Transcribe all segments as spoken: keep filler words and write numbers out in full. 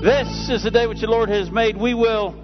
This is the day which the Lord has made. We will.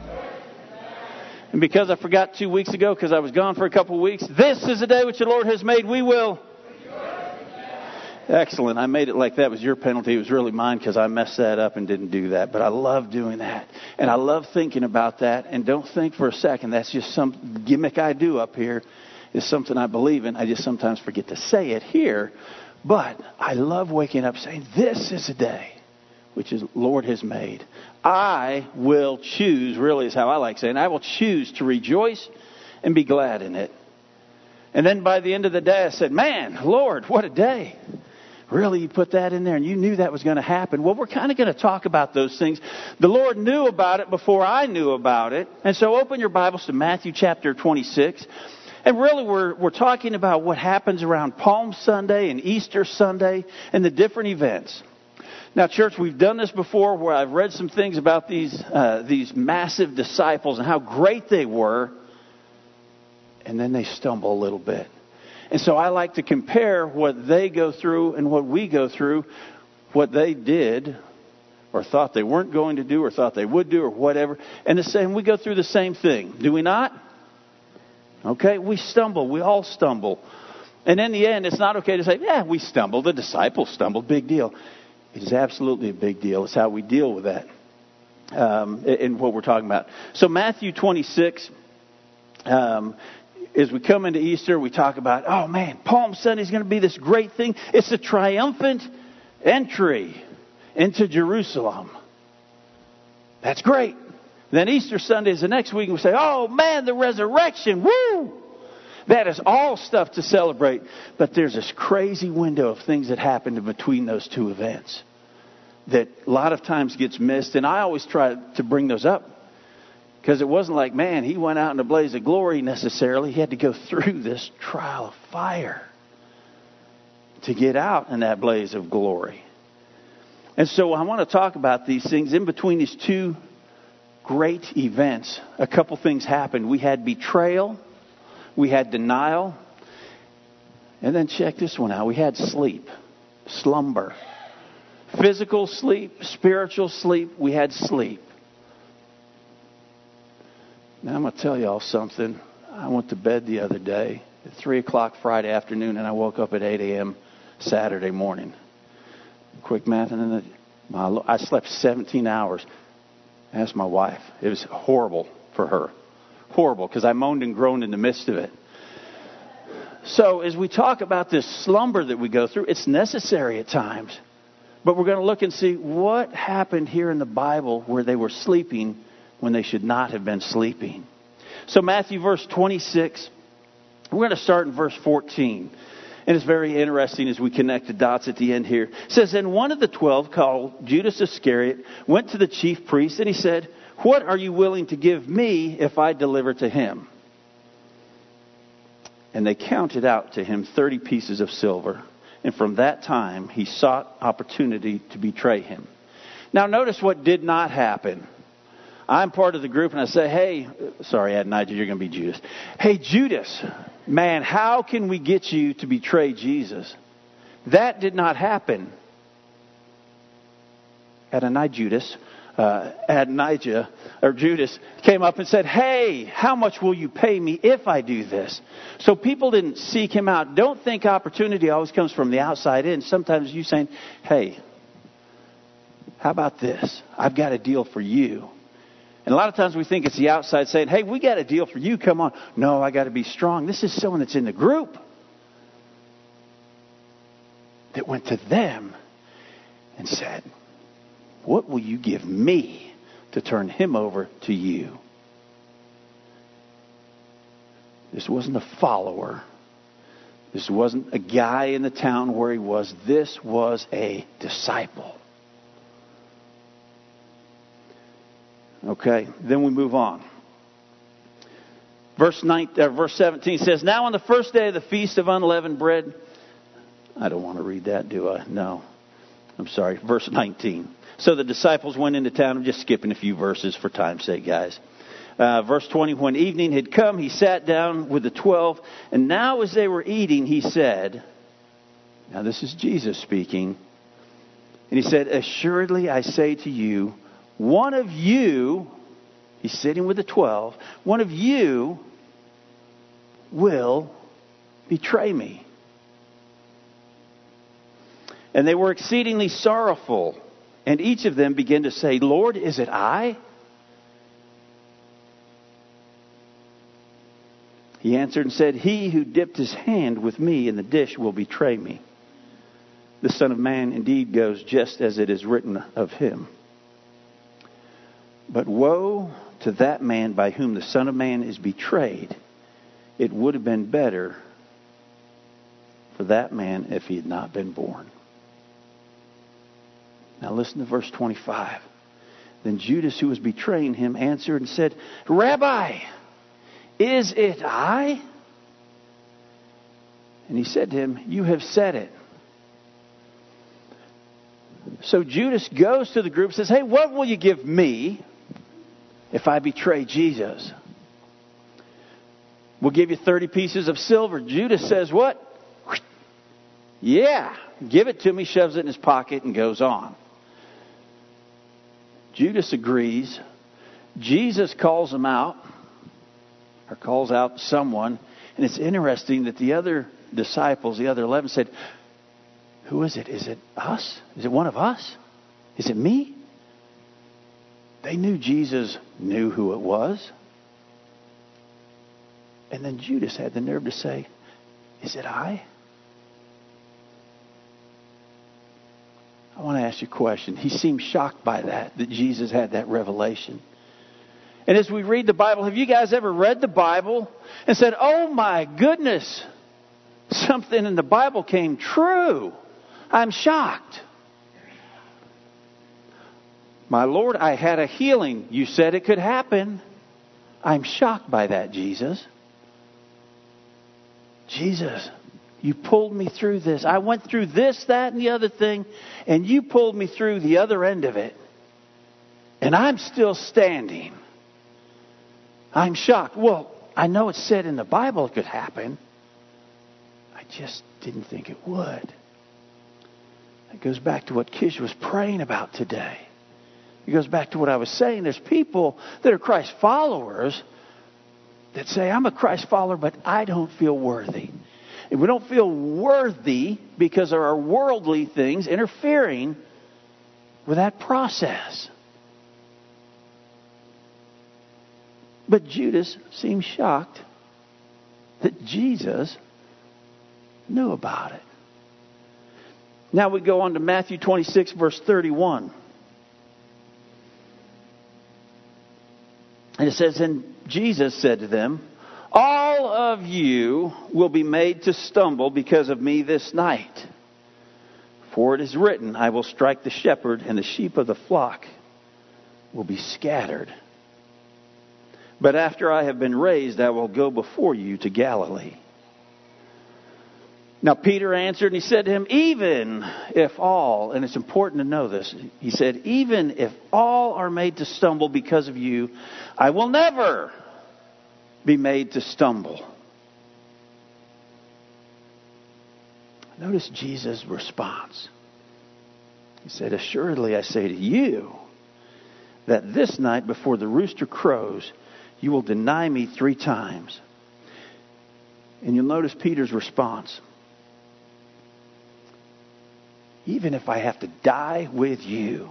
And because I forgot two weeks ago, because I was gone for a couple of weeks, this is the day which the Lord has made. We will. Excellent. I made it like that was your penalty. It was really mine because I messed that up and didn't do that. But I love doing that. And I love thinking about that. And don't think for a second that's just some gimmick I do up here. It's something I believe in. I just sometimes forget to say it here. But I love waking up saying, this is a day which the Lord has made. I will choose, really is how I like saying, I will choose to rejoice and be glad in it. And then by the end of the day, I said, man, Lord, what a day. Really, you put that in there and you knew that was going to happen. Well, we're kind of going to talk about those things. The Lord knew about it before I knew about it. And so open your Bibles to Matthew chapter twenty-six. And really, we're we're talking about what happens around Palm Sunday and Easter Sunday and the different events. Now, church, we've done this before where I've read some things about these uh, these massive disciples and how great they were. And then they stumble a little bit. And so I like to compare what they go through and what we go through, what they did or thought they weren't going to do or thought they would do or whatever. And the same, we go through the same thing. Do we not? Okay, we stumble. We all stumble. And in the end, it's not okay to say, yeah, we stumbled. The disciples stumbled. Big deal. It is absolutely a big deal. It's how we deal with that um, in what we're talking about. So Matthew twenty-six, um, as we come into Easter, we talk about, oh man, Palm Sunday is going to be this great thing. It's a triumphant entry into Jerusalem. That's great. Then Easter Sunday is the next week, and we say, oh man, the resurrection, woo! That is all stuff to celebrate. But there's this crazy window of things that happened in between those two events that a lot of times gets missed. And I always try to bring those up because it wasn't like, man, he went out in a blaze of glory necessarily. He had to go through this trial of fire to get out in that blaze of glory. And so I want to talk about these things. In between these two great events, a couple things happened. We had betrayal. We had denial. And then check this one out. We had sleep, slumber. Physical sleep, spiritual sleep. We had sleep. Now I'm going to tell y'all something. I went to bed the other day at three o'clock Friday afternoon and I woke up at eight a.m. Saturday morning. Quick math. And then my, I slept seventeen hours. I asked my wife. It was horrible for her. Horrible, because I moaned and groaned in the midst of it. So as we talk about this slumber that we go through, it's necessary at times. But we're going to look and see what happened here in the Bible where they were sleeping when they should not have been sleeping. So Matthew verse twenty-six, we're going to start in verse fourteen. And it's very interesting as we connect the dots at the end here. It says, and one of the twelve, called Judas Iscariot, went to the chief priests and he said, what are you willing to give me if I deliver to him? And they counted out to him thirty pieces of silver. And from that time, he sought opportunity to betray him. Now, notice what did not happen. I'm part of the group and I say, hey, sorry, Adonijah, you're going to be Judas. Hey, Judas, man, how can we get you to betray Jesus? That did not happen. Adonijah, Judas. Uh, Adonijah, or Judas, came up and said, hey, how much will you pay me if I do this? So people didn't seek him out. Don't think opportunity always comes from the outside in. Sometimes you saying, hey, how about this? I've got a deal for you. And a lot of times we think it's the outside saying, hey, we got a deal for you. Come on. No, I got to be strong. This is someone that's in the group that went to them and said, what will you give me to turn him over to you? This wasn't a follower. This wasn't a guy in the town where he was. This was a disciple. Okay, then we move on. Verse nine, uh, verse seventeen says, now on the first day of the feast of unleavened bread. I don't want to read that, do I? No. I'm sorry. Verse nineteen. So the disciples went into town. I'm just skipping a few verses for time's sake, guys. Uh, verse twenty, when evening had come, he sat down with the twelve. And now as they were eating, he said, now this is Jesus speaking, And he said, assuredly I say to you, one of you, he's sitting with the twelve, one of you will betray me. And they were exceedingly sorrowful. And each of them began to say, Lord, is it I? He answered and said, he who dipped his hand with me in the dish will betray me. The Son of Man indeed goes just as it is written of him. But woe to that man by whom the Son of Man is betrayed. It would have been better for that man if he had not been born. Now listen to verse twenty-five. Then Judas, who was betraying him, answered and said, Rabbi, is it I? And he said to him, you have said it. So Judas goes to the group and says, hey, what will you give me if I betray Jesus? We'll give you thirty pieces of silver. Judas says, what? Yeah, give it to me, shoves it in his pocket and goes on. Judas agrees. Jesus calls him out, or calls out someone. And it's interesting that the other disciples, the other eleven, said, who is it? Is it us? Is it one of us? Is it me? They knew Jesus knew who it was. And then Judas had the nerve to say, is it I? I want to ask you a question. He seemed shocked by that, that Jesus had that revelation. And as we read the Bible, have you guys ever read the Bible and said, oh my goodness, something in the Bible came true? I'm shocked. My Lord, I had a healing. You said it could happen. I'm shocked by that, Jesus. Jesus, you pulled me through this. I went through this, that, and the other thing, and you pulled me through the other end of it. And I'm still standing. I'm shocked. Well, I know it said in the Bible it could happen. I just didn't think it would. It goes back to what Kish was praying about today. It goes back to what I was saying. There's people that are Christ followers that say, I'm a Christ follower, but I don't feel worthy. And we don't feel worthy because there are worldly things interfering with that process. But Judas seemed shocked that Jesus knew about it. Now we go on to Matthew twenty-six, verse thirty-one. And it says, and Jesus said to them, all of you will be made to stumble because of me this night. For it is written, I will strike the shepherd, and the sheep of the flock will be scattered. But after I have been raised, I will go before you to Galilee. Now Peter answered and he said to him, even if all, and it's important to know this, he said, even if all are made to stumble because of you, I will never be made to stumble. Notice Jesus' response. He said, assuredly I say to you that this night before the rooster crows, you will deny me three times. And you'll notice Peter's response. Even if I have to die with you,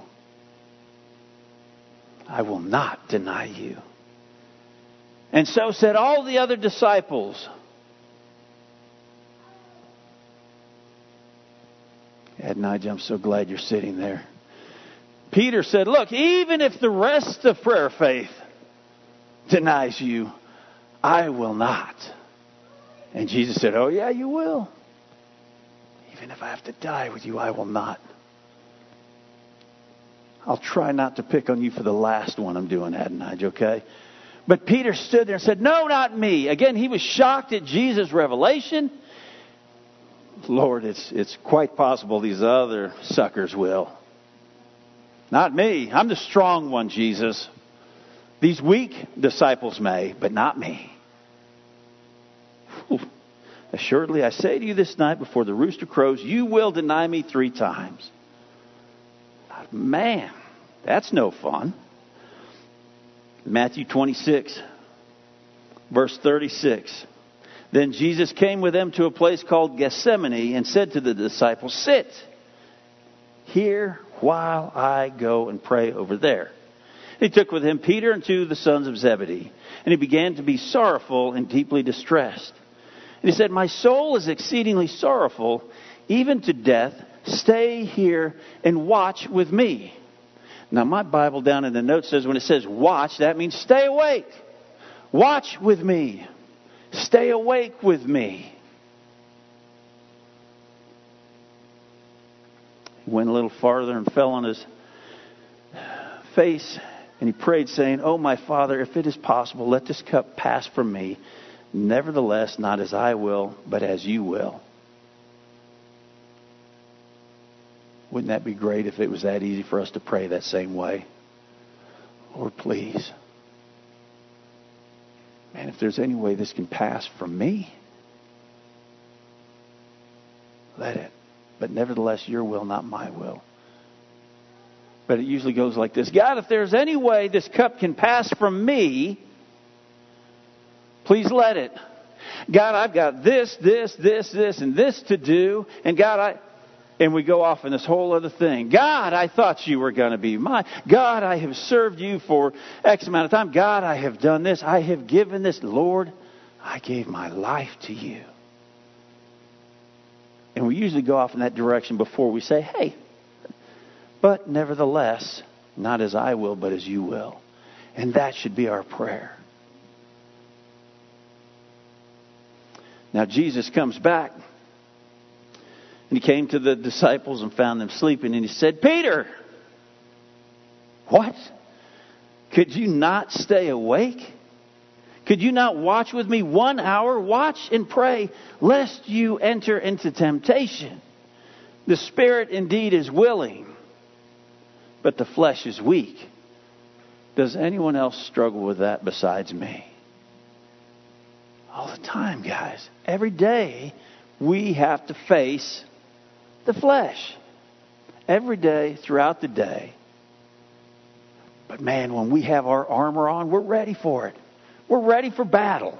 I will not deny you. And so said all the other disciples. Ed Nigel, I'm so glad you're sitting there. Peter said, look, even if the rest of Prayer Faith denies you, I will not. And Jesus said, oh yeah, you will. Even if I have to die with you, I will not. I'll try not to pick on you for the last one I'm doing, Adonijah, okay? But Peter stood there and said, no, not me. Again, he was shocked at Jesus' revelation. Lord, it's it's quite possible these other suckers will. Not me. I'm the strong one, Jesus. These weak disciples may, but not me. Ooh. Assuredly, I say to you this night before the rooster crows, you will deny me three times. Man, that's no fun. Matthew twenty-six, verse thirty-six. Then Jesus came with them to a place called Gethsemane and said to the disciples, "Sit here while I go and pray over there." He took with him Peter and two of the sons of Zebedee, and he began to be sorrowful and deeply distressed. And he said, "My soul is exceedingly sorrowful, even to death. Stay here and watch with me." Now, my Bible down in the notes says when it says watch, that means stay awake. Watch with me. Stay awake with me. He went a little farther and fell on his face, and he prayed, saying, "Oh, my Father, if it is possible, let this cup pass from me. Nevertheless, not as I will, but as you will." Wouldn't that be great if it was that easy for us to pray that same way? Lord, please. Man, if there's any way this can pass from me, let it. But nevertheless, your will, not my will. But it usually goes like this. God, if there's any way this cup can pass from me, please let it. God, I've got this, this, this, this, and this to do. And God, I... And we go off in this whole other thing. God, I thought you were going to be mine. God, I have served you for X amount of time. God, I have done this. I have given this. Lord, I gave my life to you. And we usually go off in that direction before we say, hey, but nevertheless, not as I will, but as you will. And that should be our prayer. Now, Jesus comes back. And he came to the disciples and found them sleeping. And he said, "Peter, what? Could you not stay awake? Could you not watch with me one hour? Watch and pray, lest you enter into temptation. The spirit indeed is willing, but the flesh is weak." Does anyone else struggle with that besides me? All the time, guys. Every day we have to face the flesh. Every day, throughout the day. But man, when we have our armor on, we're ready for it. We're ready for battle.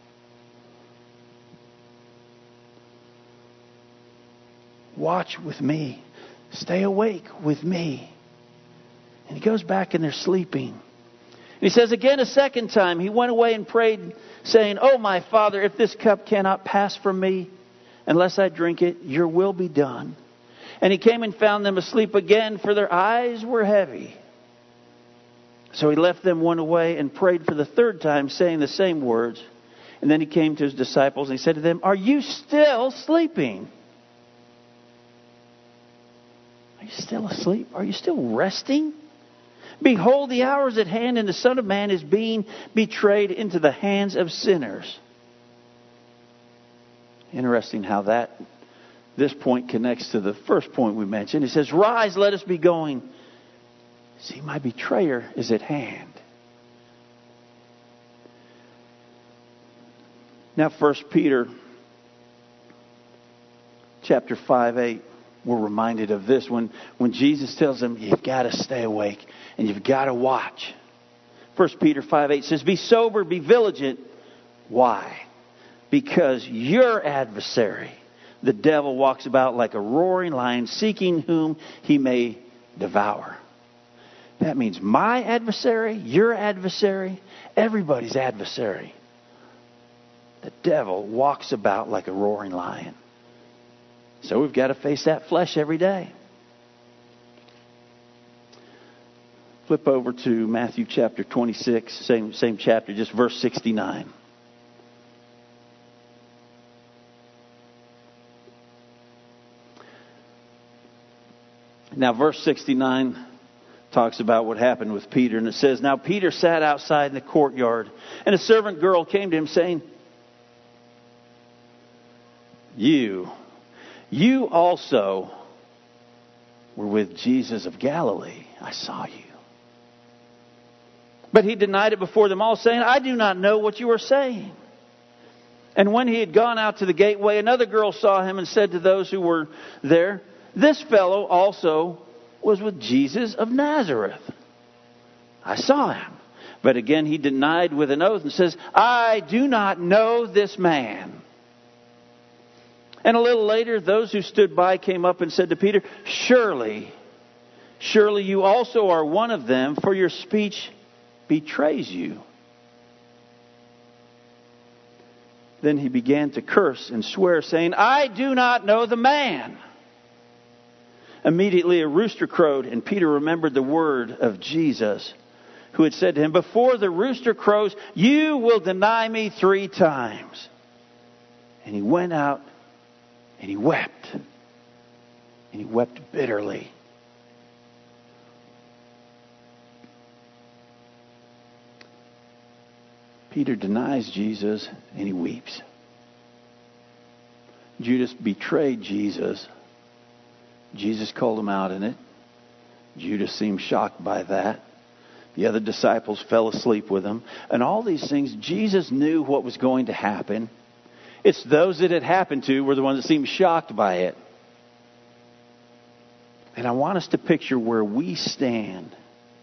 Watch with me. Stay awake with me. And he goes back and they're sleeping. And he says again a second time, he went away and prayed, saying, "Oh, my Father, if this cup cannot pass from me, unless I drink it, your will be done." And he came and found them asleep again, for their eyes were heavy. So he left them, went away, and prayed for the third time, saying the same words. And then he came to his disciples, and he said to them, "Are you still sleeping? Are you still asleep? Are you still resting? Behold, the hour is at hand, and the Son of Man is being betrayed into the hands of sinners." Interesting how that this point connects to the first point we mentioned. He says, "Rise, let us be going. See, my betrayer is at hand." Now, First Peter chapter five, eight, we're reminded of this when, when Jesus tells them, you've got to stay awake and you've got to watch. First Peter five, eight says, "Be sober, be vigilant." Why? Because your adversary, the devil, walks about like a roaring lion, seeking whom he may devour. That means my adversary, your adversary, everybody's adversary. The devil walks about like a roaring lion. So we've got to face that flesh every day. Flip over to Matthew chapter twenty-six, same, same chapter, just verse sixty-nine. Now, verse sixty-nine talks about what happened with Peter. And it says, "Now Peter sat outside in the courtyard, and a servant girl came to him saying, 'You, you also were with Jesus of Galilee. I saw you.' But he denied it before them all, saying, 'I do not know what you are saying.' And when he had gone out to the gateway, another girl saw him and said to those who were there, 'This fellow also was with Jesus of Nazareth. I saw him. But again, he denied with an oath and says, I do not know this man. And a little later, those who stood by came up and said to Peter, Surely, surely you also are one of them, for your speech betrays you. Then he began to curse and swear, saying, I do not know the man. Immediately a rooster crowed, and Peter remembered the word of Jesus, who had said to him, Before the rooster crows, you will deny me three times. And he went out and he wept. And he wept bitterly. Peter denies Jesus and he weeps. Judas betrayed Jesus. Jesus called him out in it. Judas seemed shocked by that. The other disciples fell asleep with him. And all these things, Jesus knew what was going to happen. It's those that it happened to were the ones that seemed shocked by it. And I want us to picture where we stand.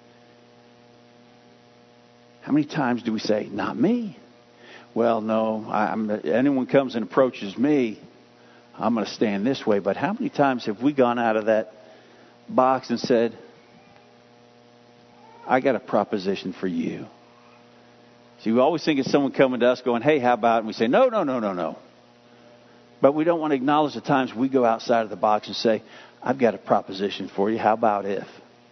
How many times do we say, not me? Well, no, I'm, anyone comes and approaches me, I'm going to stand this way. But how many times have we gone out of that box and said, I got a proposition for you? See, we always think it's someone coming to us going, hey, how about? And we say, no, no, no, no, no. But we don't want to acknowledge the times we go outside of the box and say, I've got a proposition for you. How about if?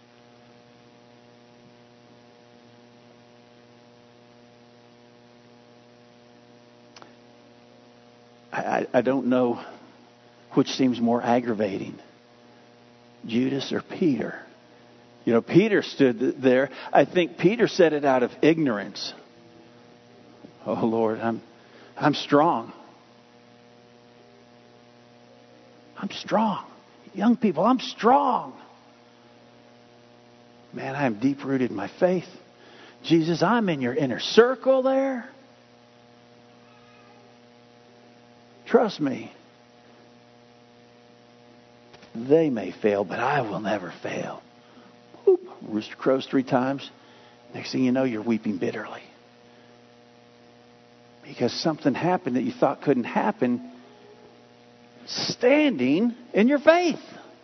I, I don't know which seems more aggravating, Judas or Peter. You know, Peter stood there. I think Peter said it out of ignorance. Oh, Lord, I'm, I'm strong. I'm strong. Young people, I'm strong. Man, I am deep-rooted in my faith. Jesus, I'm in your inner circle there. Trust me. They may fail, but I will never fail. Whoop, rooster crows three times. Next thing you know, you're weeping bitterly. Because something happened that you thought couldn't happen, standing in your faith.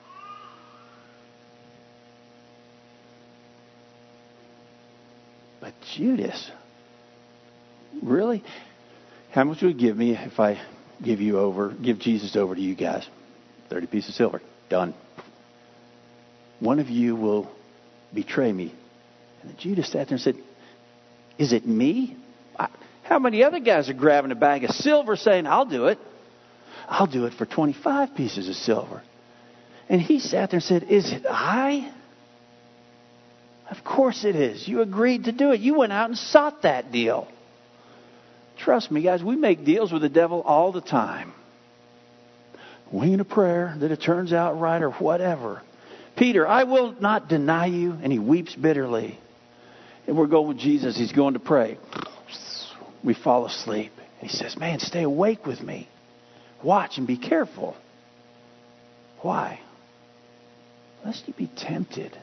But Judas, really? How much would you give me if I give you over, give Jesus over to you guys? thirty pieces of silver. Done. One of you will betray me. And Judas sat there and said, is it me? I, how many other guys are grabbing a bag of silver saying, I'll do it. I'll do it for twenty-five pieces of silver. And he sat there and said, is it I? Of course it is. You agreed to do it. You went out and sought that deal. Trust me, guys, we make deals with the devil all the time. Winging a prayer that it turns out right or whatever. Peter, I will not deny you. And he weeps bitterly. And we're going with Jesus. He's going to pray. We fall asleep. And he says, man, stay awake with me. Watch and be careful. Why? Lest you be tempted.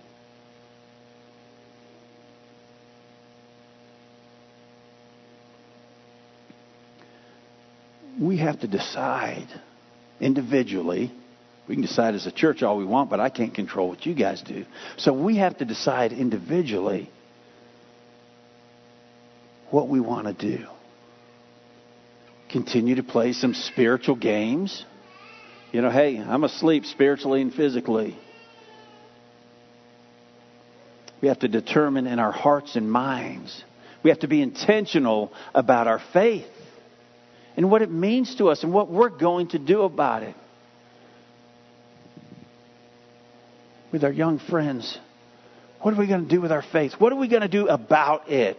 We have to decide individually. We can decide as a church all we want, but I can't control what you guys do. So we have to decide individually what we want to do. Continue to play some spiritual games. You know, hey, I'm asleep spiritually and physically. We have to determine in our hearts and minds. We have to be intentional about our faith and what it means to us and what we're going to do about it. With our young friends, what are we going to do with our faith? What are we going to do about it?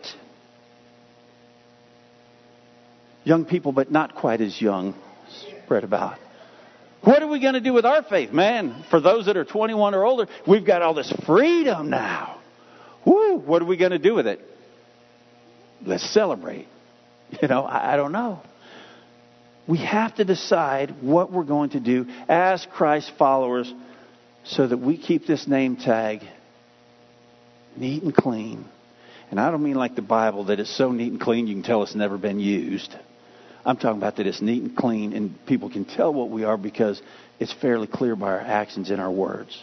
Young people, but not quite as young, spread about. What are we going to do with our faith? Man, for those that are twenty-one or older, we've got all this freedom now. Woo! What are we going to do with it? Let's celebrate. You know, I, I don't know. We have to decide what we're going to do as Christ followers so that we keep this name tag neat and clean. And I don't mean like the Bible, that it's so neat and clean you can tell it's never been used. I'm talking about that it's neat and clean and people can tell what we are because it's fairly clear by our actions and our words.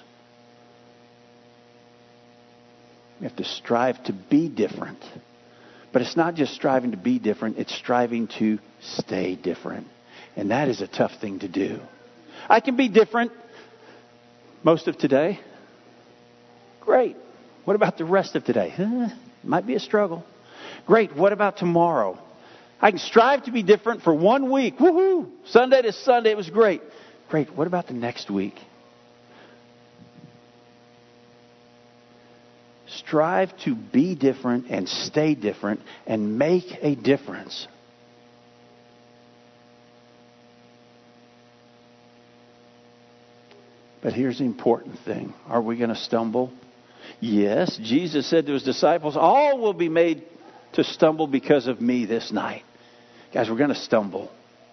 We have to strive to be different. But it's not just striving to be different, it's striving to stay different. And that is a tough thing to do. I can be different most of today. Great. What about the rest of today? Huh? Might be a struggle. Great. What about tomorrow? I can strive to be different for one week. Woohoo! Sunday to Sunday, it was great. Great. What about the next week? Strive to be different and stay different and make a difference. But here's the important thing. Are we going to stumble? Yes. Jesus said to his disciples, all will be made to stumble because of me this night. Guys, we're going to stumble.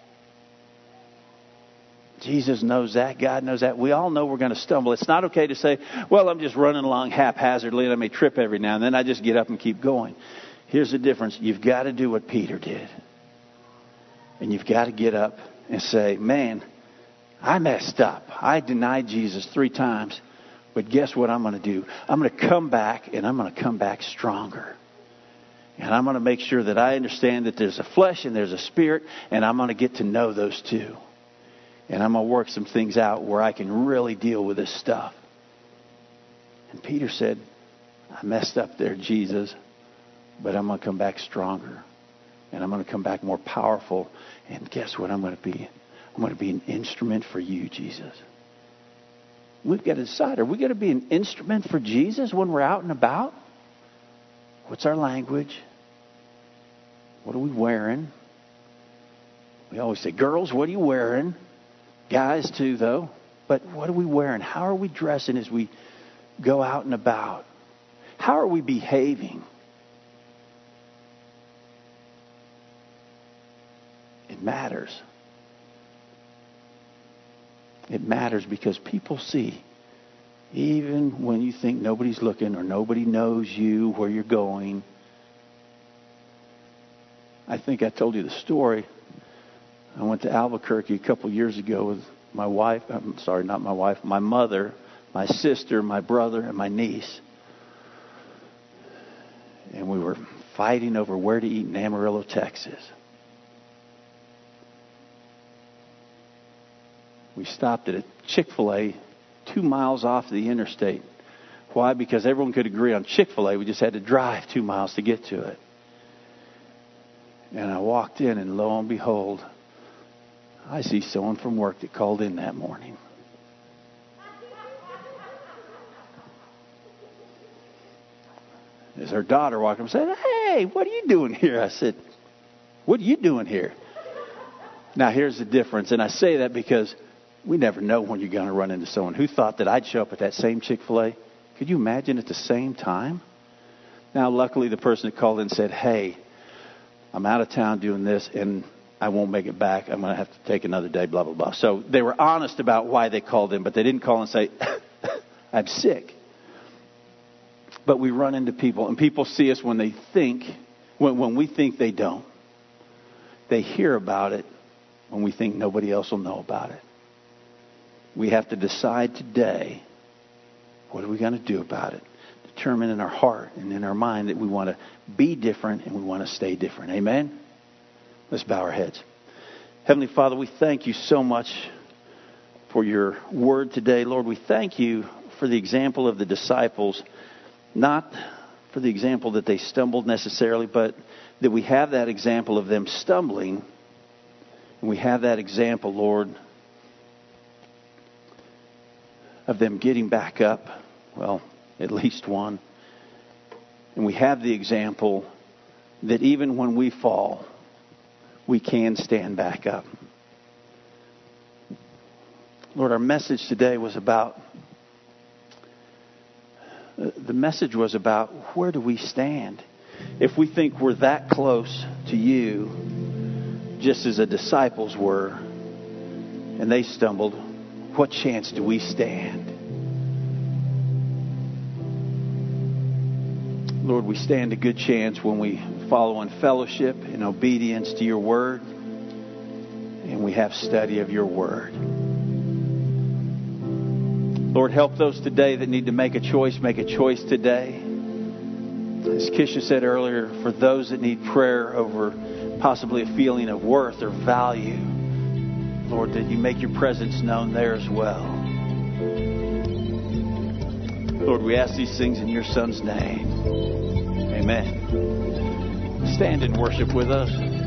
Jesus knows that. God knows that. We all know we're going to stumble. It's not okay to say, well, I'm just running along haphazardly and I may trip every now and then. I just get up and keep going. Here's the difference. You've got to do what Peter did. And you've got to get up and say, man, I messed up. I denied Jesus three times. But guess what I'm going to do? I'm going to come back and I'm going to come back stronger. And I'm going to make sure that I understand that there's a flesh and there's a spirit. And I'm going to get to know those two. And I'm going to work some things out where I can really deal with this stuff. And Peter said, I messed up there, Jesus, but I'm going to come back stronger. And I'm going to come back more powerful. And guess what I'm going to be? I'm going to be an instrument for you, Jesus. We've got to decide, are we going to be an instrument for Jesus when we're out and about? What's our language? What are we wearing? We always say, girls, what are you wearing? Guys too, though. But what are we wearing? How are we dressing as we go out and about? How are we behaving? It matters. It matters because people see, even when you think nobody's looking or nobody knows you, where you're going. I think I told you the story. I went to Albuquerque a couple years ago with my wife. I'm sorry, not my wife. My mother, my sister, my brother, and my niece. And we were fighting over where to eat in Amarillo, Texas. We stopped at a Chick-fil-A two miles off the interstate. Why? Because everyone could agree on Chick-fil-A. We just had to drive two miles to get to it. And I walked in, and lo and behold, I see someone from work that called in that morning. As her daughter walked up and said, hey, what are you doing here? I said, what are you doing here? Now, here's the difference. And I say that because we never know when you're going to run into someone. Who thought that I'd show up at that same Chick-fil-A? Could you imagine at the same time? Now, luckily, the person that called in said, hey, I'm out of town doing this, and I won't make it back. I'm going to have to take another day, blah, blah, blah. So they were honest about why they called in, but they didn't call and say, I'm sick. But we run into people, and people see us when they think, when, when we think they don't. They hear about it when we think nobody else will know about it. We have to decide today, what are we going to do about it? Determine in our heart and in our mind that we want to be different and we want to stay different. Amen? Let's bow our heads. Heavenly Father, we thank you so much for your word today. Lord, we thank you for the example of the disciples, not for the example that they stumbled necessarily, but that we have that example of them stumbling. And we have that example, Lord, of them getting back up. Well, at least one. And we have the example that even when we fall, we can stand back up. Lord, our message today was about, the message was about where do we stand? If we think we're that close to you, just as the disciples were, and they stumbled, what chance do we stand? Lord, we stand a good chance when we follow in fellowship, in obedience to your word, and we have study of your word. Lord, help those today that need to make a choice, make a choice today. As Kisha said earlier, for those that need prayer over possibly a feeling of worth or value, Lord, that you make your presence known there as well. Lord, we ask these things in your Son's name. Amen. Stand and worship with us.